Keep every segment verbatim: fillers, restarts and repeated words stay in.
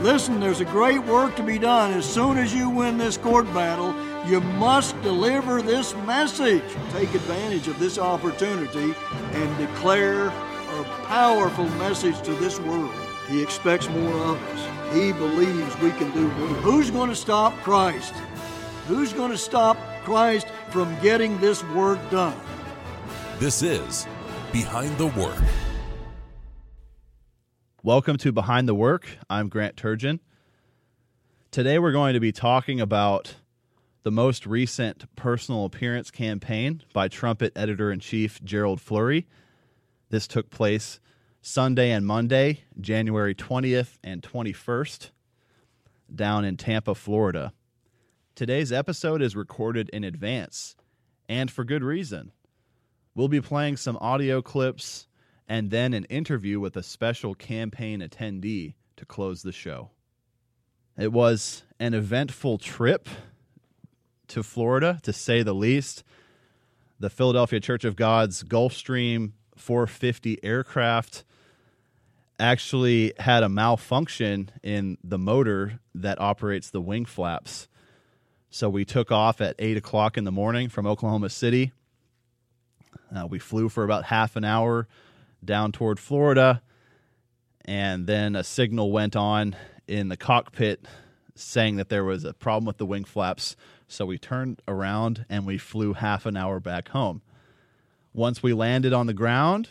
Listen, there's a great work to be done. As soon as you win this court battle, you must deliver this message. Take advantage of this opportunity and declare a powerful message to this world. He expects more of us. He believes we can do more. Who's going to stop Christ? Who's going to stop Christ from getting this work done? This is Behind the Work. Welcome to Behind the Work. I'm Grant Turgeon. Today we're going to be talking about the most recent personal appearance campaign by Trumpet Editor-in-Chief Gerald Flurry. This took place Sunday and Monday, January twentieth and twenty-first, down in Tampa, Florida. Today's episode is recorded in advance, and for good reason. We'll be playing some audio clips and then an interview with a special campaign attendee to close the show. It was an eventful trip to Florida, to say the least. The Philadelphia Church of God's Gulfstream four fifty aircraft actually had a malfunction in the motor that operates the wing flaps. So we took off at eight o'clock in the morning from Oklahoma City. Uh, we flew for about half an hour down toward Florida, and then a signal went on in the cockpit saying that there was a problem with the wing flaps, so we turned around and we flew half an hour back home. Once we landed on the ground,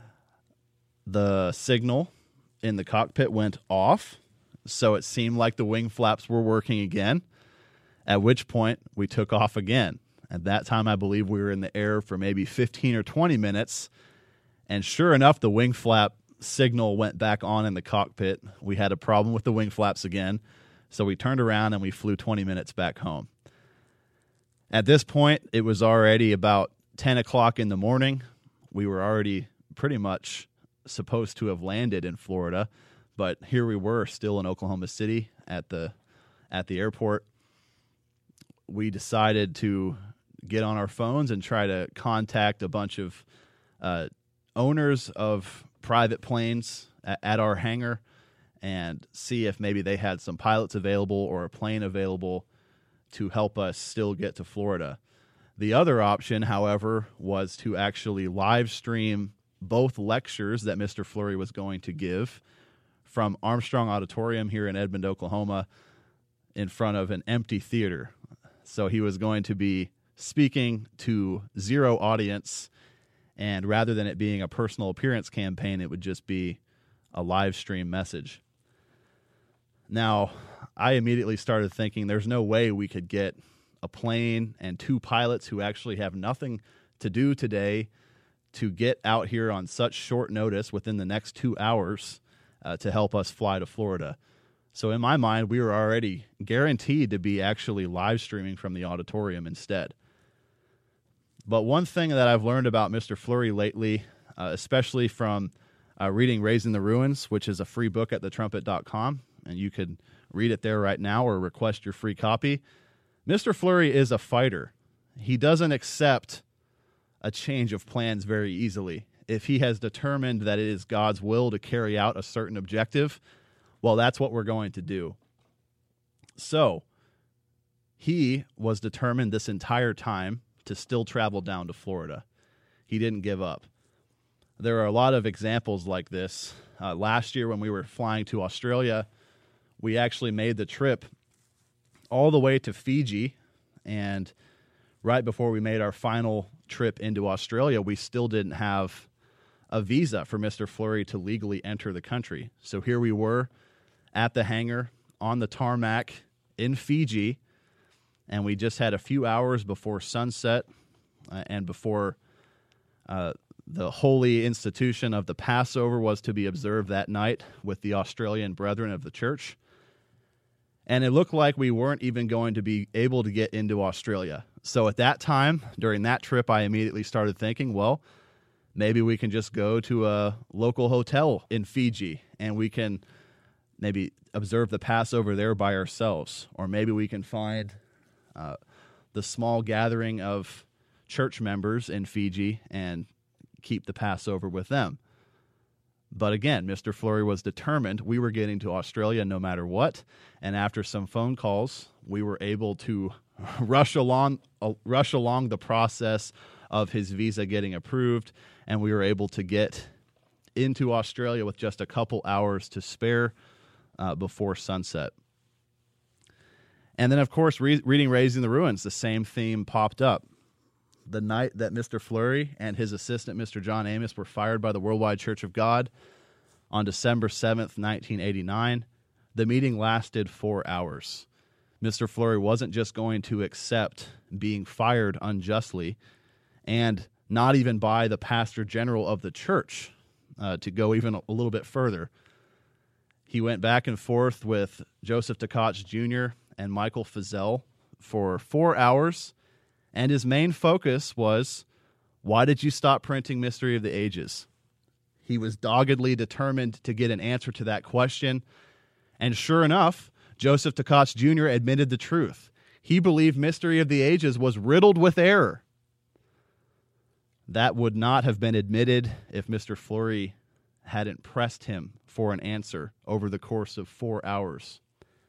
the signal in the cockpit went off, so it seemed like the wing flaps were working again, at which point we took off again. At that time, I believe we were in the air for maybe fifteen or twenty minutes, and sure enough, the wing flap signal went back on in the cockpit. We had a problem with the wing flaps again, so we turned around and we flew twenty minutes back home. At this point, it was already about ten o'clock in the morning. We were already pretty much supposed to have landed in Florida, but here we were still in Oklahoma City at the at the airport. We decided to get on our phones and try to contact a bunch of uh, owners of private planes at, at our hangar and see if maybe they had some pilots available or a plane available to help us still get to Florida. The other option, however, was to actually live stream both lectures that Mister Flurry was going to give from Armstrong Auditorium here in Edmond, Oklahoma, in front of an empty theater. So he was going to be speaking to zero audience, and rather than it being a personal appearance campaign, it would just be a live stream message. Now, I immediately started thinking there's no way we could get a plane and two pilots who actually have nothing to do today to get out here on such short notice within the next two hours uh, to help us fly to Florida. So in my mind, we were already guaranteed to be actually live streaming from the auditorium instead. But one thing that I've learned about Mister Flurry lately, uh, especially from uh, reading Raising the Ruins, which is a free book at the trumpet dot com, and you could read it there right now or request your free copy, Mister Flurry is a fighter. He doesn't accept a change of plans very easily. If he has determined that it is God's will to carry out a certain objective, well, that's what we're going to do. So, he was determined this entire time to still travel down to Florida. He didn't give up. There are a lot of examples like this. Uh, last year when we were flying to Australia, we actually made the trip all the way to Fiji, and right before we made our final trip into Australia, we still didn't have a visa for Mister Flurry to legally enter the country. So here we were at the hangar on the tarmac in Fiji, and we just had a few hours before sunset uh, and before uh, the holy institution of the Passover was to be observed that night with the Australian brethren of the church. And it looked like we weren't even going to be able to get into Australia. So at that time, during that trip, I immediately started thinking, well, maybe we can just go to a local hotel in Fiji and we can maybe observe the Passover there by ourselves. Or maybe we can find uh, the small gathering of church members in Fiji and keep the Passover with them. But again, Mister Fleury was determined we were getting to Australia no matter what. And after some phone calls, we were able to rush along, uh, rush along the process of his visa getting approved, and we were able to get into Australia with just a couple hours to spare uh, before sunset. And then, of course, re- reading Raising the Ruins, the same theme popped up. The night that Mister Fleury and his assistant, Mister John Amos, were fired by the Worldwide Church of God on December seventh, nineteen eighty-nine, the meeting lasted four hours. Mister Fleury wasn't just going to accept being fired unjustly, and not even by the pastor general of the church, uh, to go even a little bit further. He went back and forth with Joseph Tkach Junior and Michael Feazell for four hours, and his main focus was, why did you stop printing Mystery of the Ages? He was doggedly determined to get an answer to that question, and sure enough, Joseph Tkach Junior admitted the truth. He believed Mystery of the Ages was riddled with error. That would not have been admitted if Mister Fleury hadn't pressed him for an answer over the course of four hours.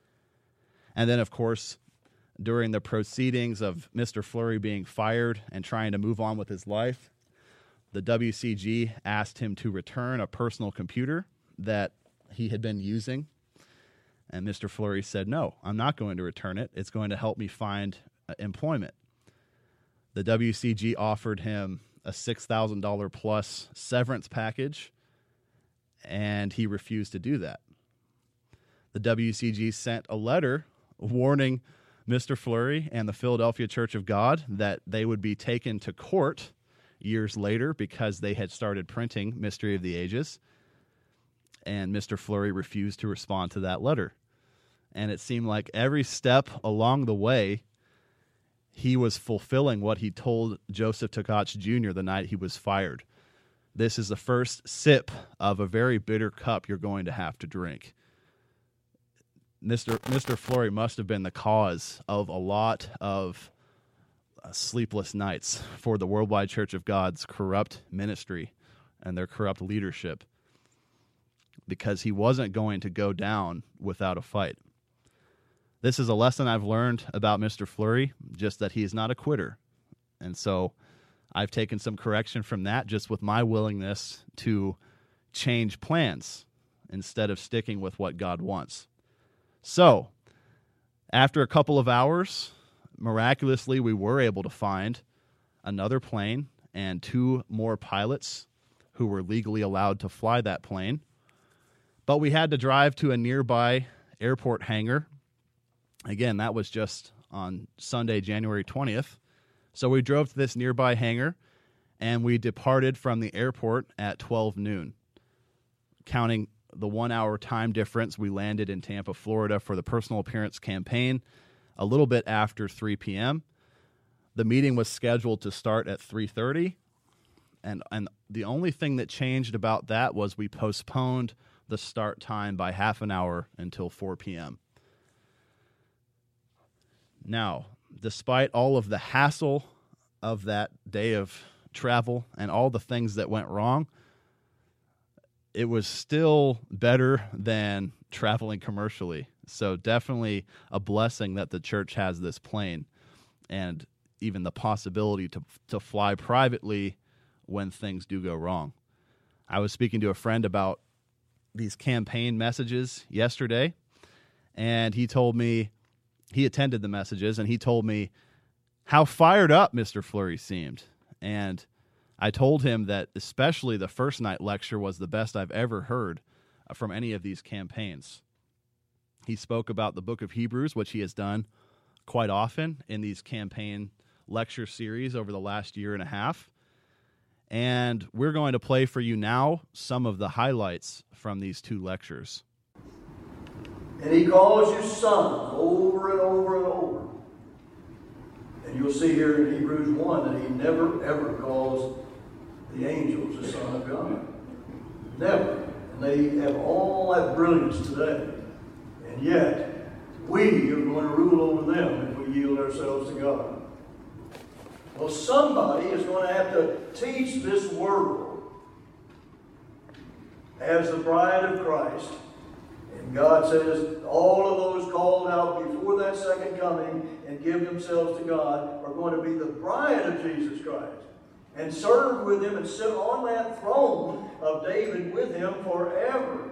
And then, of course, during the proceedings of Mister Fleury being fired and trying to move on with his life, the W C G asked him to return a personal computer that he had been using. And Mister Fleury said, no, I'm not going to return it. It's going to help me find uh, employment. The W C G offered him a six thousand dollars plus severance package, and he refused to do that. The W C G sent a letter warning Mister Fleury and the Philadelphia Church of God that they would be taken to court years later because they had started printing Mystery of the Ages, and Mister Fleury refused to respond to that letter. And it seemed like every step along the way, he was fulfilling what he told Joseph Tkach Junior the night he was fired. This is the first sip of a very bitter cup you're going to have to drink. Mister Mister Fleury must have been the cause of a lot of uh, sleepless nights for the Worldwide Church of God's corrupt ministry and their corrupt leadership, because he wasn't going to go down without a fight. This is a lesson I've learned about Mister Fleury, just that he is not a quitter. And so I've taken some correction from that, just with my willingness to change plans instead of sticking with what God wants. So, after a couple of hours, miraculously, we were able to find another plane and two more pilots who were legally allowed to fly that plane. But we had to drive to a nearby airport hangar. Again, that was just on Sunday, January twentieth. So we drove to this nearby hangar, and we departed from the airport at twelve noon. Counting the one-hour time difference, we landed in Tampa, Florida for the personal appearance campaign a little bit after three p.m. The meeting was scheduled to start at three thirty, and, and the only thing that changed about that was we postponed the start time by half an hour until four p.m. Now, despite all of the hassle of that day of travel and all the things that went wrong, it was still better than traveling commercially. So definitely a blessing that the church has this plane, and even the possibility to to fly privately when things do go wrong. I was speaking to a friend about these campaign messages yesterday, and he told me, he attended the messages, and he told me how fired up Mister Fleury seemed. And I told him that especially the first night lecture was the best I've ever heard from any of these campaigns. He spoke about the book of Hebrews, which he has done quite often in these campaign lecture series over the last year and a half. And we're going to play for you now some of the highlights from these two lectures. And he calls you son over and over and over. And you'll see here in Hebrews one that he never, ever calls the angels the Son of God. Never. And they have all that brilliance today. And yet, we are going to rule over them if we yield ourselves to God. Well, somebody is going to have to teach this world as the bride of Christ. And God says all of those called out before that second coming and give themselves to God are going to be the bride of Jesus Christ and serve with him and sit on that throne of David with him forever.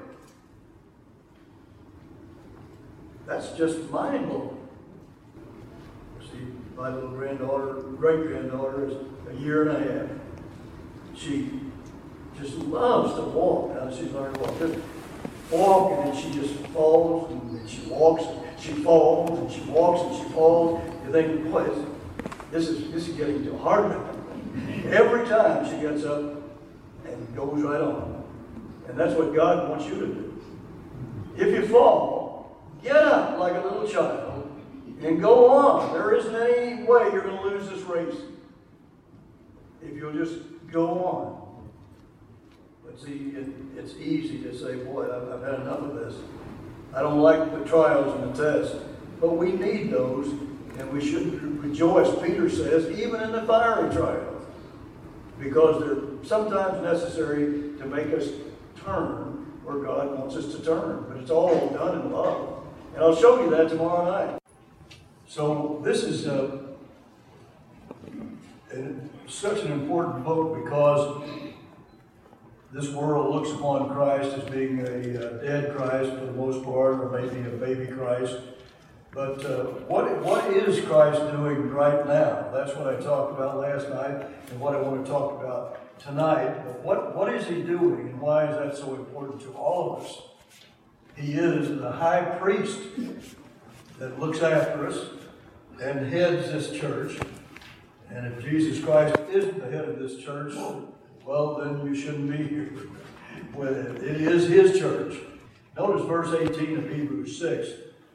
That's just mind-blowing. See, my little granddaughter, great-granddaughter is a year and a half. She just loves to walk. Now she's learned to walk. Just walk, and then she just falls, and then she walks, and she falls, and she walks, and she falls. You think, boy, this is this is getting too hard now. Every time she gets up and goes right on. And that's what God wants you to do. If you fall, get up like a little child and go on. There isn't any way you're going to lose this race if you'll just go on. But see, it, it's easy to say, boy, I've, I've had enough of this. I don't like the trials and the tests. But we need those, and we should rejoice, Peter says, even in the fiery trials. Because they're sometimes necessary to make us turn where God wants us to turn. But it's all done in love. And I'll show you that tomorrow night. So this is uh, such an important book because this world looks upon Christ as being a uh, dead Christ for the most part, or maybe a baby Christ. But uh, what what is Christ doing right now? That's what I talked about last night and what I want to talk about tonight. But what, what is he doing, and why is that so important to all of us? He is the high priest that looks after us and heads this church. And if Jesus Christ isn't the head of this church, well, then you shouldn't be here with it. It is his church. Notice verse eighteen of Hebrews six.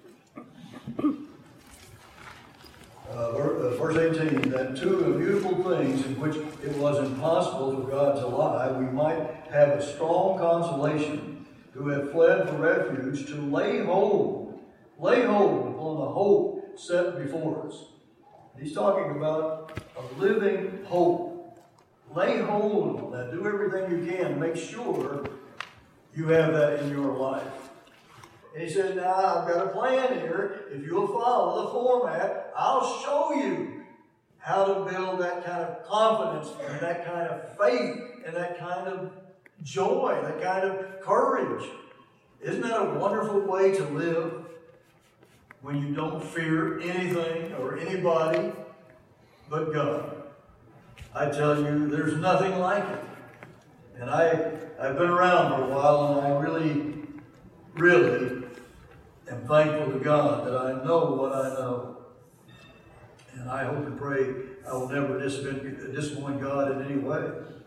Uh, verse eighteen, that two immutable things in which it was impossible for God to lie, we might have a strong consolation who have fled for refuge to lay hold, lay hold upon the hope set before us. He's talking about a living hope. Lay hold on that. Do everything you can. Make sure you have that in your life. And he says, now I've got a plan here. If you'll follow the format, I'll show you how to build that kind of confidence and that kind of faith and that kind of joy, that kind of courage. Isn't that a wonderful way to live when you don't fear anything or anybody but God? I tell you, there's nothing like it. And I, I've been around for a while, and I really, really am thankful to God that I know what I know. And I hope and pray I will never disappoint, disappoint God in any way.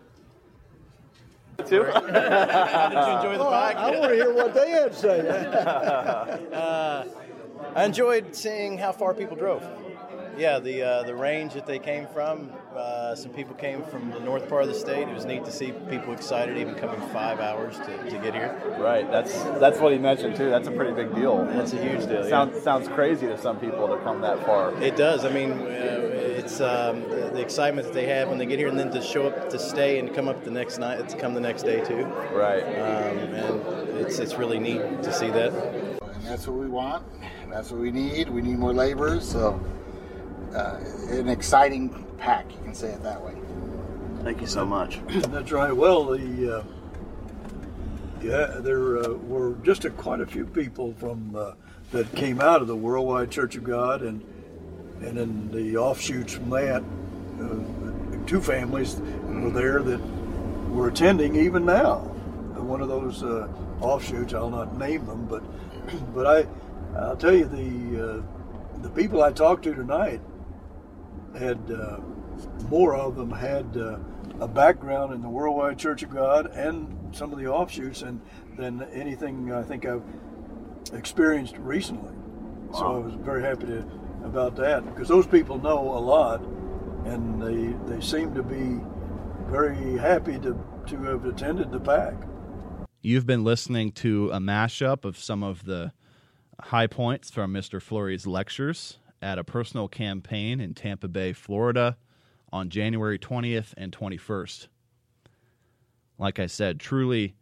Too? How did you enjoy the oh, podcast? I, I want to hear what they had to say. uh, I enjoyed seeing how far people drove. Yeah, the uh, the range that they came from. Uh, some people came from the north part of the state. It was neat to see people excited, even coming five hours to, to get here. Right. That's that's what he mentioned too. That's a pretty big deal. That's a huge deal. Sounds yeah. sounds crazy to some people to come that far. It does. I mean, uh, it's um, the, the excitement that they have when they get here, and then to show up, to stay, and come up the next night, to come the next day too. Right. Um, and it's it's really neat to see that. And that's what we want. That's what we need. We need more laborers. So. Uh, an exciting pack, you can say it that way. Thank you so much. That's right. Well, the uh, yeah, there uh, were just a, quite a few people from uh, that came out of the Worldwide Church of God, and and then the offshoots from that. Uh, two families were there that were attending even now. One of those uh, offshoots, I'll not name them, but but I I'll tell you the uh, the people I talked to tonight. had uh, more of them had uh, a background in the Worldwide Church of God and some of the offshoots and than anything I think I've experienced recently. Wow. So I was very happy to, about that because those people know a lot and they they seem to be very happy to, to have attended the pack. You've been listening to a mashup of some of the high points from Mister Flurry's lectures at a personal campaign in Tampa Bay, Florida on January twentieth and twenty-first. Like I said, truly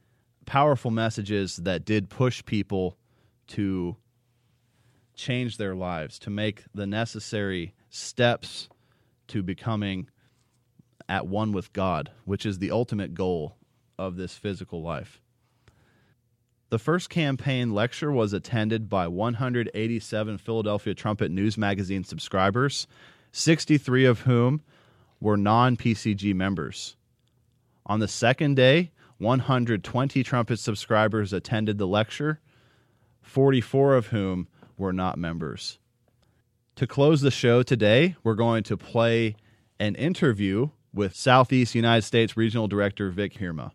powerful messages that did push people to change their lives, to make the necessary steps to becoming at one with God, which is the ultimate goal of this physical life. The first campaign lecture was attended by one hundred eighty-seven Philadelphia Trumpet News Magazine subscribers, sixty-three of whom were non-P C G members. On the second day, one hundred twenty Trumpet subscribers attended the lecture, forty-four of whom were not members. To close the show today, we're going to play an interview with Southeast United States Regional Director Vic Hirma.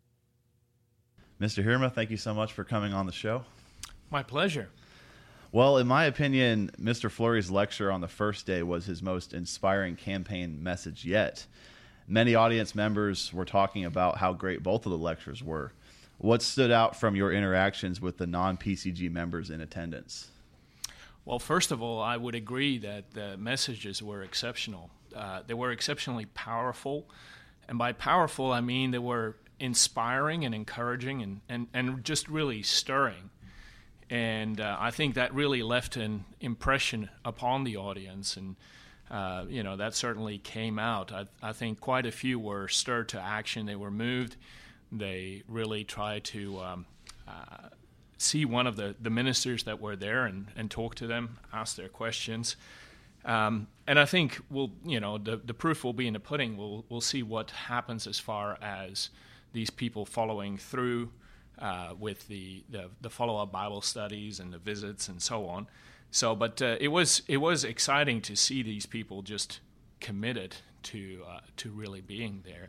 Mister Hirma, thank you so much for coming on the show. My pleasure. Well, in my opinion, Mister Fleury's lecture on the first day was his most inspiring campaign message yet. Many audience members were talking about how great both of the lectures were. What stood out from your interactions with the non-P C G members in attendance? Well, first of all, I would agree that the messages were exceptional. Uh, they were exceptionally powerful. And by powerful, I mean they were inspiring and encouraging and, and, and just really stirring. And uh, I think that really left an impression upon the audience. And, uh, you know, that certainly came out. I, I think quite a few were stirred to action. They were moved. They really tried to um, uh, see one of the, the ministers that were there and, and talk to them, ask their questions. Um, and I think we'll, you know, the, the proof will be in the pudding. We'll, we'll see what happens as far as these people following through uh, with the, the, the follow-up Bible studies and the visits and so on. So, but uh, it was it was exciting to see these people just committed to uh, to really being there.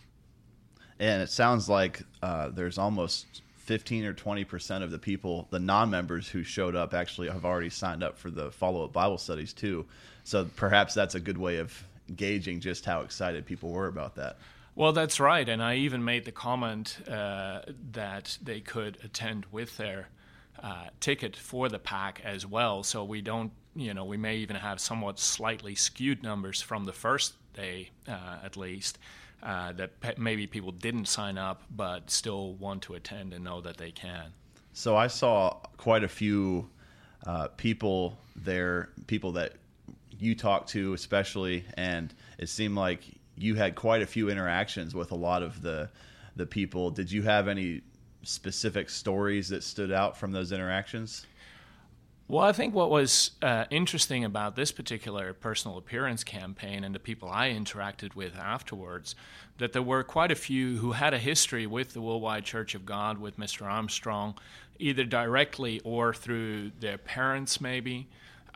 And it sounds like uh, there's almost fifteen or twenty percent of the people, the non-members who showed up, actually have already signed up for the follow-up Bible studies too. So perhaps that's a good way of gauging just how excited people were about that. Well, that's right, and I even made the comment uh, that they could attend with their uh, ticket for the pack as well. So we don't, you know, we may even have somewhat slightly skewed numbers from the first day, uh, at least, uh, that pe- maybe people didn't sign up but still want to attend and know that they can. So I saw quite a few uh, people there, people that you talked to especially, and it seemed like you had quite a few interactions with a lot of the the people. Did you have any specific stories that stood out from those interactions? Well, I think what was uh, interesting about this particular personal appearance campaign and the people I interacted with afterwards, that there were quite a few who had a history with the Worldwide Church of God, with Mister Armstrong, either directly or through their parents maybe.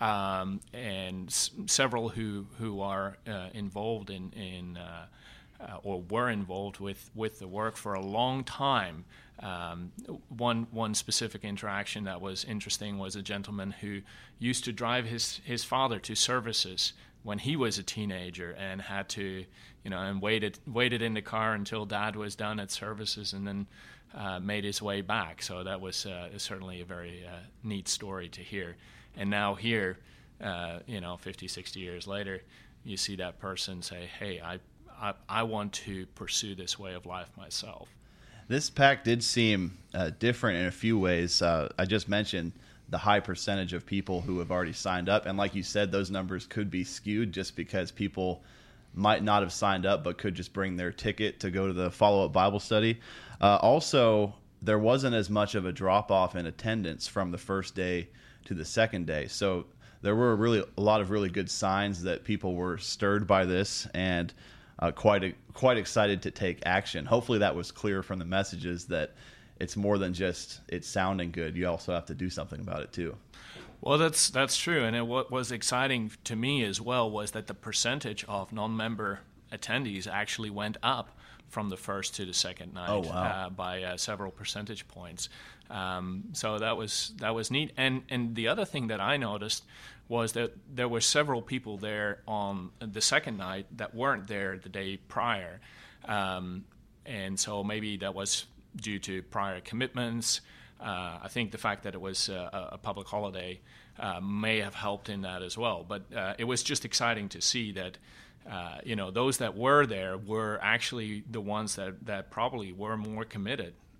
Um, and s- several who who are uh, involved in in uh, uh, or were involved with, with the work for a long time. Um, one one specific interaction that was interesting was a gentleman who used to drive his his father to services when he was a teenager and had to, you know, and waited waited in the car until Dad was done at services and then uh, made his way back. So that was uh, certainly a very uh, neat story to hear. And now here, uh, you know, fifty, sixty years later, you see that person say, hey, I, I, I want to pursue this way of life myself. This pack did seem uh, different in a few ways. Uh, I just mentioned the high percentage of people who have already signed up. And like you said, those numbers could be skewed just because people might not have signed up but could just bring their ticket to go to the follow-up Bible study. Uh, also, there wasn't as much of a drop-off in attendance from the first day to the second day. So there were really a lot of really good signs that people were stirred by this and uh, quite a, quite excited to take action. Hopefully that was clear from the messages that it's more than just it's sounding good. You also have to do something about it too. Well, that's that's true. And it, what was exciting to me as well was that the percentage of non-member attendees actually went up from the first to the second night. Oh, wow. uh, by uh, several percentage points. Um, so that was that was neat. And and the other thing that I noticed was that there were several people there on the second night that weren't there the day prior. Um, and so maybe that was due to prior commitments. Uh, I think the fact that it was uh, a public holiday uh, may have helped in that as well. But uh, it was just exciting to see that Uh, you know, those that were there were actually the ones that, that probably were more committed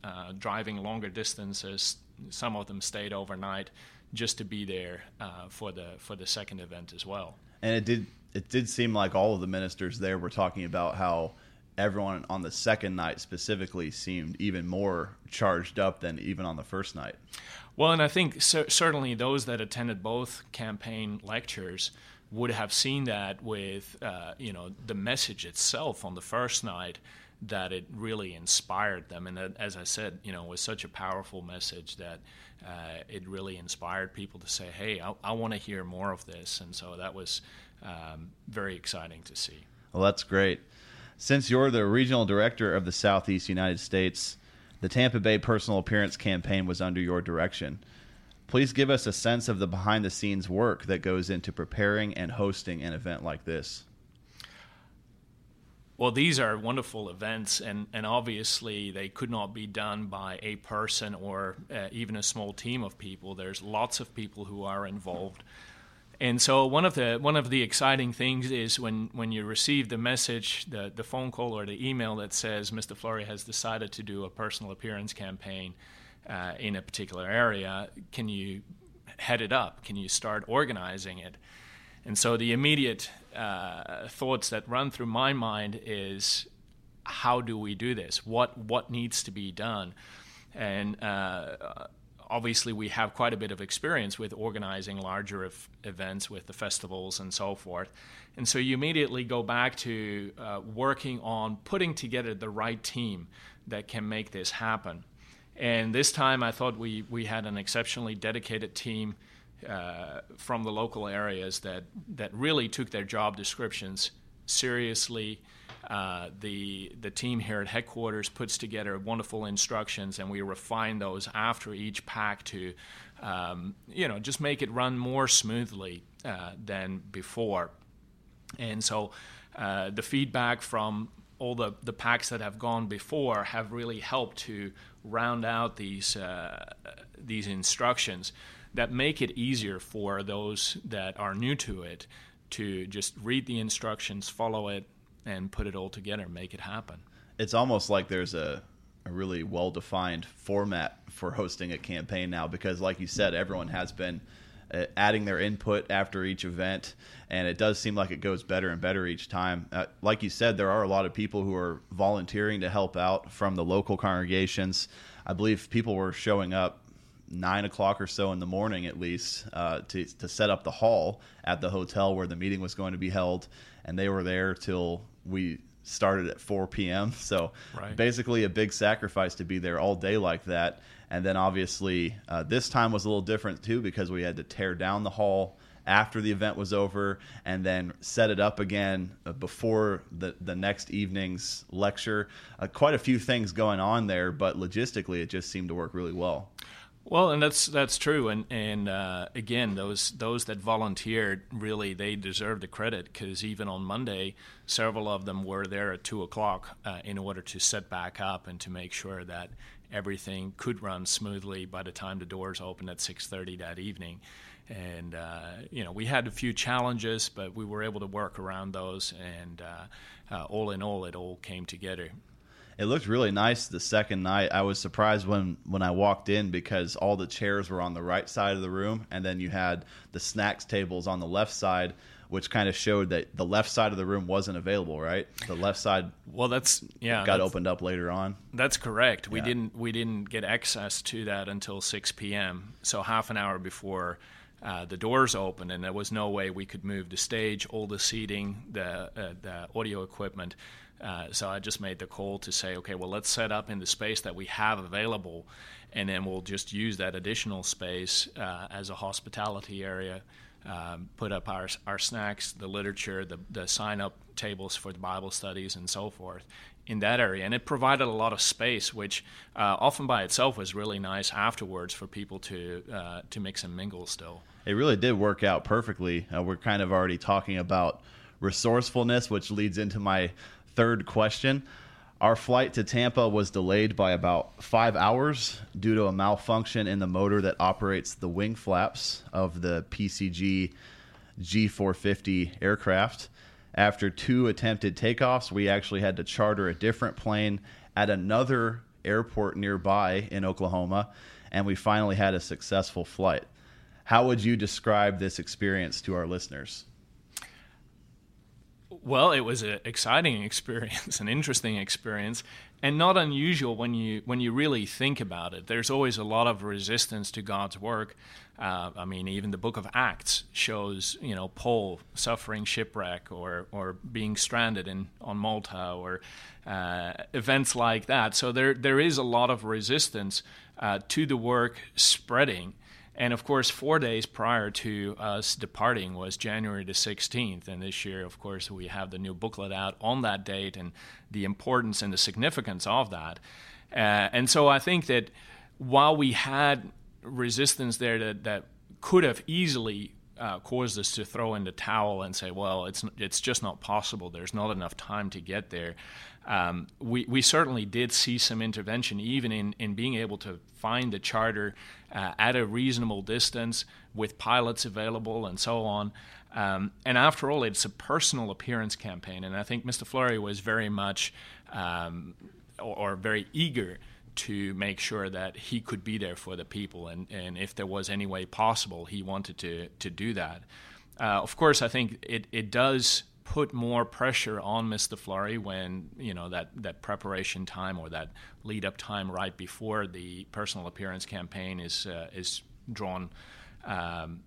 uh, driving longer distances. Some of them stayed overnight just to be there uh, for the for the second event as well. And it did it did seem like all of the ministers there were talking about how everyone on the second night specifically seemed even more charged up than even on the first night. Well, and I think cer- certainly those that attended both campaign lectures would have seen that with, uh, you know, the message itself on the first night, that it really inspired them. And that, as I said, you know, was such a powerful message that uh, it really inspired people to say, hey, I, I want to hear more of this. And so that was um, very exciting to see. Well, that's great. Since you're the regional director of the Southeast United States, the Tampa Bay Personal Appearance Campaign was under your direction. Please give us a sense of the behind-the-scenes work that goes into preparing and hosting an event like this. Well, these are wonderful events, and, and obviously they could not be done by a person or uh, even a small team of people. There's lots of people who are involved. And so one of the one of the exciting things is when, when you receive the message, the, the phone call or the email that says Mister Fleury has decided to do a personal appearance campaign uh, in a particular area, can you head it up? Can you start organizing it? And so the immediate uh, thoughts that run through my mind is, how do we do this? What what needs to be done? And uh, obviously we have quite a bit of experience with organizing larger ev- events with the festivals and so forth. And so you immediately go back to uh, working on putting together the right team that can make this happen. And this time I thought we, we had an exceptionally dedicated team uh, from the local areas that, that really took their job descriptions seriously. Uh, the the team here at headquarters puts together wonderful instructions, and we refine those after each pack to, um, you know, just make it run more smoothly uh, than before. And so uh, the feedback from all the, the packs that have gone before have really helped to round out these uh, these instructions that make it easier for those that are new to it to just read the instructions, follow it, and put it all together, make it happen. It's almost like there's a, a really well-defined format for hosting a campaign now, because like you said, everyone has been uh, adding their input after each event, and it does seem like it goes better and better each time. Uh, like you said, there are a lot of people who are volunteering to help out from the local congregations. I believe people were showing up nine o'clock or so in the morning at least uh, to, to set up the hall at the hotel where the meeting was going to be held, and they were there till we started at four p.m. So right. Basically a big sacrifice to be there all day like that. And then obviously uh, this time was a little different too, because we had to tear down the hall after the event was over and then set it up again uh, before the, the next evening's lecture. Uh, quite a few things going on there, but logistically it just seemed to work really well. Well, and that's that's true, and and uh, again, those those that volunteered, really, they deserve the credit, because even on Monday, several of them were there at two o'clock uh, in order to set back up and to make sure that everything could run smoothly by the time the doors opened at six thirty that evening. And uh, you know, we had a few challenges, but we were able to work around those, and uh, uh, all in all, it all came together. It looked really nice the second night. I was surprised when, when I walked in, because all the chairs were on the right side of the room, and then you had the snacks tables on the left side, which kind of showed that the left side of the room wasn't available, right? The left side well, that's yeah, got that's, opened up later on. That's correct. We yeah. didn't we didn't get access to that until six p.m., so half an hour before Uh, the doors opened, and there was no way we could move the stage, all the seating, the uh, the audio equipment. Uh, so I just made the call to say, okay, well, let's set up in the space that we have available, and then we'll just use that additional space uh, as a hospitality area, um, put up our our snacks, the literature, the, the sign-up tables for the Bible studies, and so forth in that area. And it provided a lot of space, which uh, often by itself was really nice afterwards for people to uh, to mix and mingle still. It really did work out perfectly. Uh, we're kind of already talking about resourcefulness, which leads into my third question. Our flight to Tampa was delayed by about five hours due to a malfunction in the motor that operates the wing flaps of the P C G G four fifty aircraft. After two attempted takeoffs, we actually had to charter a different plane at another airport nearby in Oklahoma, and we finally had a successful flight. How would you describe this experience to our listeners? Well, it was an exciting experience, an interesting experience, and not unusual when you when you really think about it. There's always a lot of resistance to God's work. Uh, I mean, even the book of Acts shows, you know, Paul suffering shipwreck or or being stranded in on Malta or uh, events like that. So there there is a lot of resistance uh, to the work spreading. And of course, four days prior to us departing was January the sixteenth. And this year, of course, we have the new booklet out on that date and the importance and the significance of that. Uh, and so I think that while we had resistance there that, that could have easily uh, caused us to throw in the towel and say, well, it's it's just not possible. There's not enough time to get there. Um, we, we certainly did see some intervention, even in, in being able to find the charter uh, at a reasonable distance with pilots available and so on. Um, and after all, it's a personal appearance campaign. And I think Mister Fleury was very much um, or, or very eager to make sure that he could be there for the people. And, and if there was any way possible, he wanted to, to do that. Uh, of course, I think it, it does put more pressure on Mister Fleury when, you know, that, that preparation time or that lead-up time right before the personal appearance campaign is uh, is drawn um,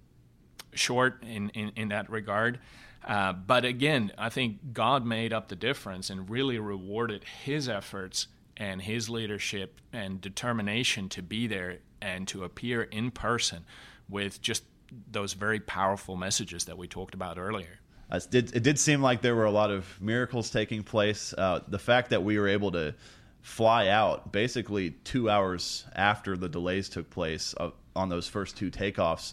short in, in, in that regard. Uh, but again, I think God made up the difference and really rewarded his efforts and his leadership and determination to be there and to appear in person with just those very powerful messages that we talked about earlier. Uh, it, did, it did seem like there were a lot of miracles taking place. Uh, the fact that we were able to fly out basically two hours after the delays took place uh, on those first two takeoffs,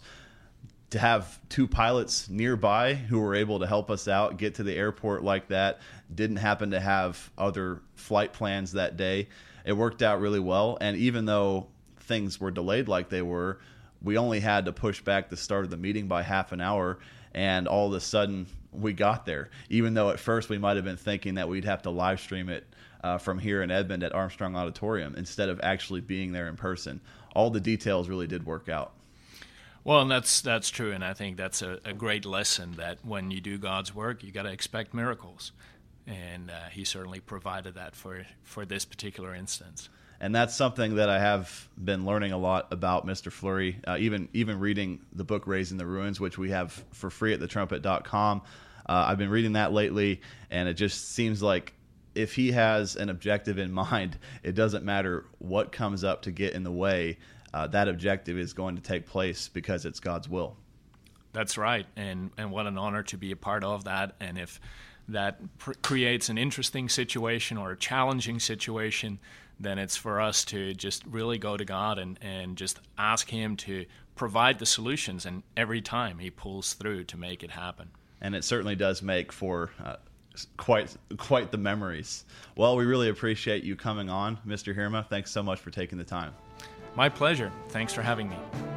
to have two pilots nearby who were able to help us out, get to the airport like that, didn't happen to have other flight plans that day. It worked out really well. And even though things were delayed like they were, we only had to push back the start of the meeting by half an hour. And all of a sudden, we got there, even though at first we might have been thinking that we'd have to live stream it uh, from here in Edmond at Armstrong Auditorium instead of actually being there in person. All the details really did work out. Well, and that's that's true, and I think that's a, a great lesson that when you do God's work, you got to expect miracles, and uh, He certainly provided that for for this particular instance. And that's something that I have been learning a lot about Mister Fleury, uh, even even reading the book Raising the Ruins, which we have for free at the trumpet dot com. Uh, I've been reading that lately, and it just seems like if he has an objective in mind, it doesn't matter what comes up to get in the way. Uh, that objective is going to take place because it's God's will. That's right, and and what an honor to be a part of that. And if that pr- creates an interesting situation or a challenging situation, then it's for us to just really go to God and, and just ask Him to provide the solutions, and every time He pulls through to make it happen. And it certainly does make for uh, quite quite the memories. Well, we really appreciate you coming on, Mister Hirma. Thanks so much for taking the time. My pleasure. Thanks for having me.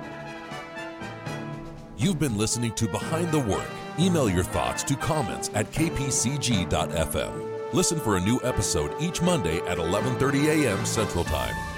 You've been listening to Behind the Work. Email your thoughts to comments at k p c g dot f m. Listen for a new episode each Monday at eleven thirty a.m. Central Time.